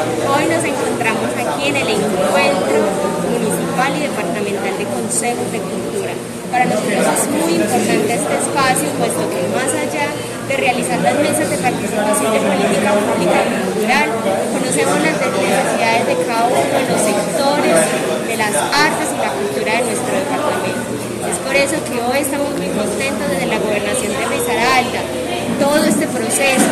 Hoy nos encontramos aquí en el encuentro municipal y departamental de consejos de cultura. Para nosotros es muy importante este espacio, puesto que más allá de realizar las mesas de participación de política pública y cultural, conocemos las necesidades de cada uno de los sectores de las artes y la cultura de nuestro departamento. Es por eso que hoy estamos muy contentos desde la Gobernación de Risaralda. Todo este proceso